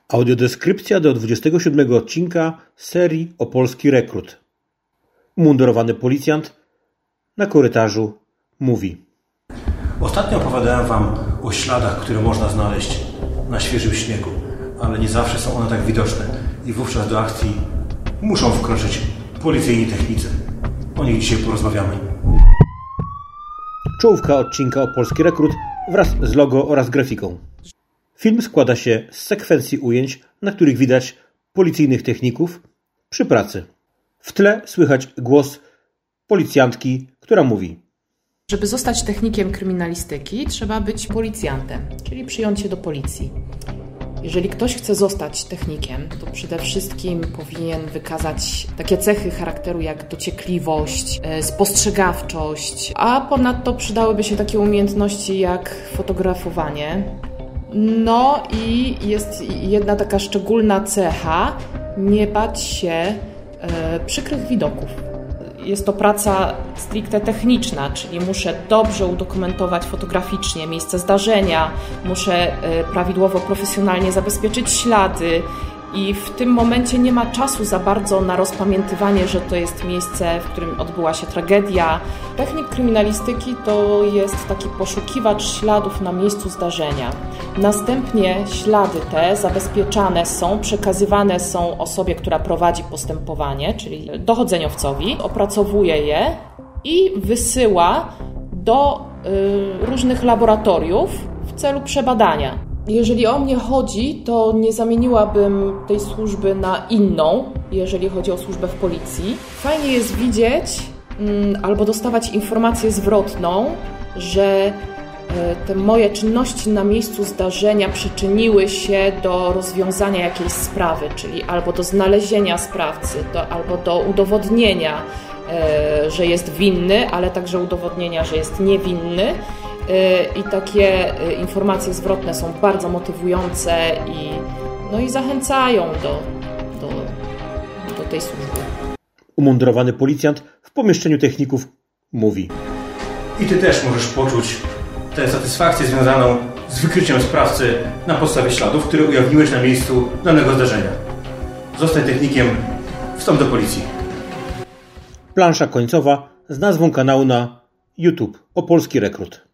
Audiodeskrypcja do 27 odcinka serii Opolski Rekrut. Umundurowany policjant na korytarzu mówi. Ostatnio opowiadałem Wam o śladach, które można znaleźć na świeżym śniegu, ale nie zawsze są one tak widoczne i wówczas do akcji muszą wkroczyć policyjni technicy. O nich dzisiaj porozmawiamy. Czołówka odcinka Opolski Rekrut wraz z logo oraz grafiką. Film składa się z sekwencji ujęć, na których widać policyjnych techników przy pracy. W tle słychać głos policjantki, która mówi. Żeby zostać technikiem kryminalistyki, trzeba być policjantem, czyli przyjąć się do policji. Jeżeli ktoś chce zostać technikiem, to przede wszystkim powinien wykazać takie cechy charakteru jak dociekliwość, spostrzegawczość, a ponadto przydałyby się takie umiejętności jak fotografowanie. No i jest jedna taka szczególna cecha, nie bać się przykrych widoków. Jest to praca stricte techniczna, czyli muszę dobrze udokumentować fotograficznie miejsce zdarzenia, muszę prawidłowo, profesjonalnie zabezpieczyć ślady i w tym momencie nie ma czasu za bardzo na rozpamiętywanie, że to jest miejsce, w którym odbyła się tragedia. Technik kryminalistyki to jest taki poszukiwacz śladów na miejscu zdarzenia. Następnie ślady te zabezpieczane są, przekazywane są osobie, która prowadzi postępowanie, czyli dochodzeniowcowi, opracowuje je i wysyła do różnych laboratoriów w celu przebadania. Jeżeli o mnie chodzi, to nie zamieniłabym tej służby na inną, jeżeli chodzi o służbę w policji. Fajnie jest widzieć albo dostawać informację zwrotną, że te moje czynności na miejscu zdarzenia przyczyniły się do rozwiązania jakiejś sprawy, czyli albo do znalezienia sprawcy, albo do udowodnienia, że jest winny, ale także udowodnienia, że jest niewinny. I takie informacje zwrotne są bardzo motywujące i zachęcają do tej służby. Umundurowany policjant w pomieszczeniu techników mówi. I Ty też możesz poczuć tę satysfakcję związaną z wykryciem sprawcy na podstawie śladów, które ujawniłeś na miejscu danego zdarzenia. Zostań technikiem, wstąp do policji. Plansza końcowa z nazwą kanału na YouTube Opolski Rekrut.